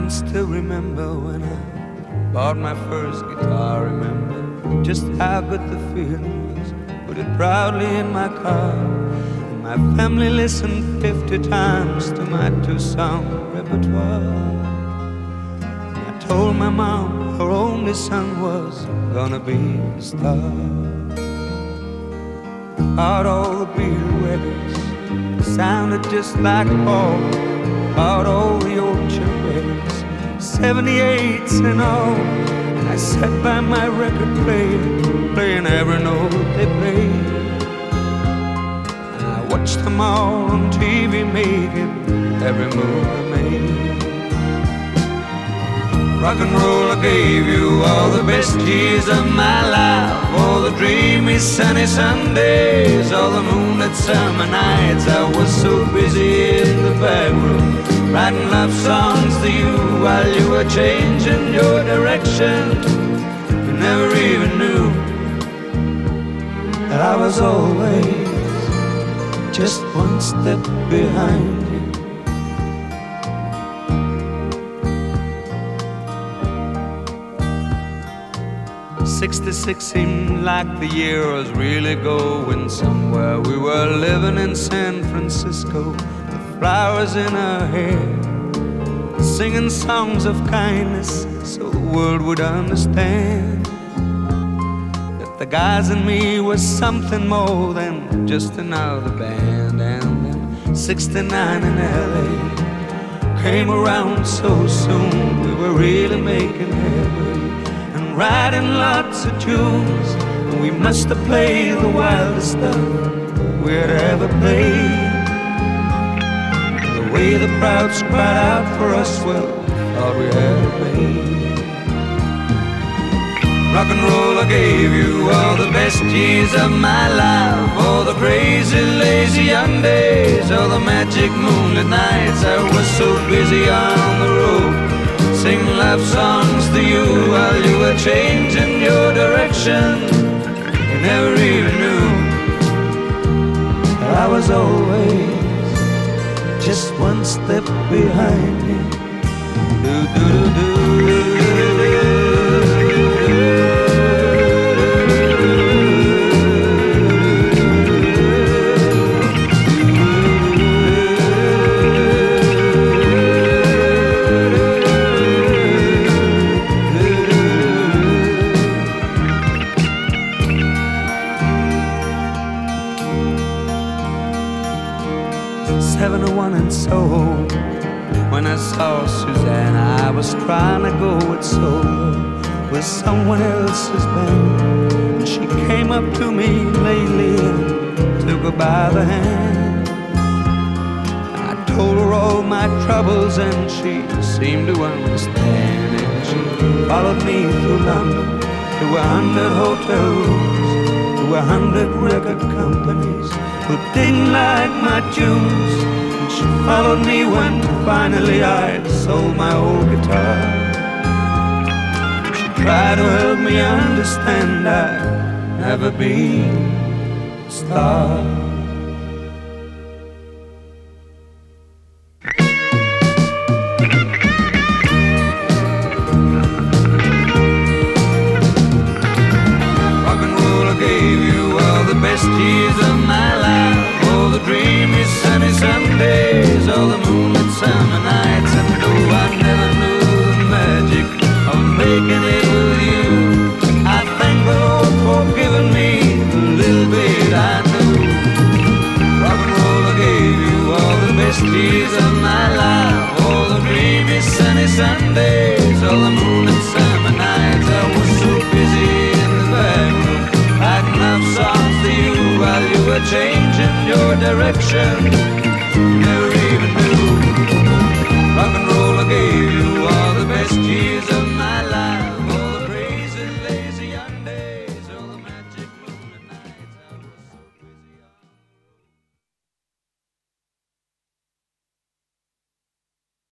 still remember when I bought my first guitar. Remember just how good the feeling was. Put it proudly in my car. And my family listened 50 times to my two-song repertoire. And I told my mom her only son was gonna be a star. Bought all the Beatle records, sounded just like Paul. Bought all the Orchard records, 78s and all. I sat by my record player, playing every note they played. And I watched them all on TV, making every move they made. Rock and roll, I gave you all the best years of my life. All the dreamy sunny Sundays, all the moonlit summer nights. I was so busy in the back room, writing love songs to you while you were changing your direction. You never even knew that I was always just one step behind you. 66 seemed like the year was really going somewhere. We were living in San Francisco with flowers in our hair, singing songs of kindness so the world would understand that the guys and me was something more than just another band. And then 69 in LA came around so soon. We were really making headway, writing lots of tunes. We must have played the wildest stuff we'd ever played. The way the crowds cried out for us, well, thought we had it made. Rock and roll, I gave you all the best years of my life. All the crazy, lazy young days, all the magic moonlit nights. I was so busy on the road, singing love songs to you while you were changing your direction. You never even knew that I was always just one step behind you. Do, do, do, do. When I saw Suzanne, I was trying to go it solo with someone else's band. And she came up to me lately and took her by the hand. I told her all my troubles and she seemed to understand. And she followed me through London, through 100 hotel rooms, through 100 record companies who didn't like my tunes. She followed me when finally I sold my old guitar. She tried to help me understand I'd never be a star. Rock and roll, I gave you all the best years of my life. All the dreamy sunny Sundays, all the moonlit summer nights. And though I never knew the magic of making it with you, I thank the Lord for giving me the little bit I knew. Rock and roll, I gave you all the best years of my life. All the dreamy sunny Sundays, all the moonlit summer nights. I was so busy in the back room, writing love songs to you while you were changing your direction.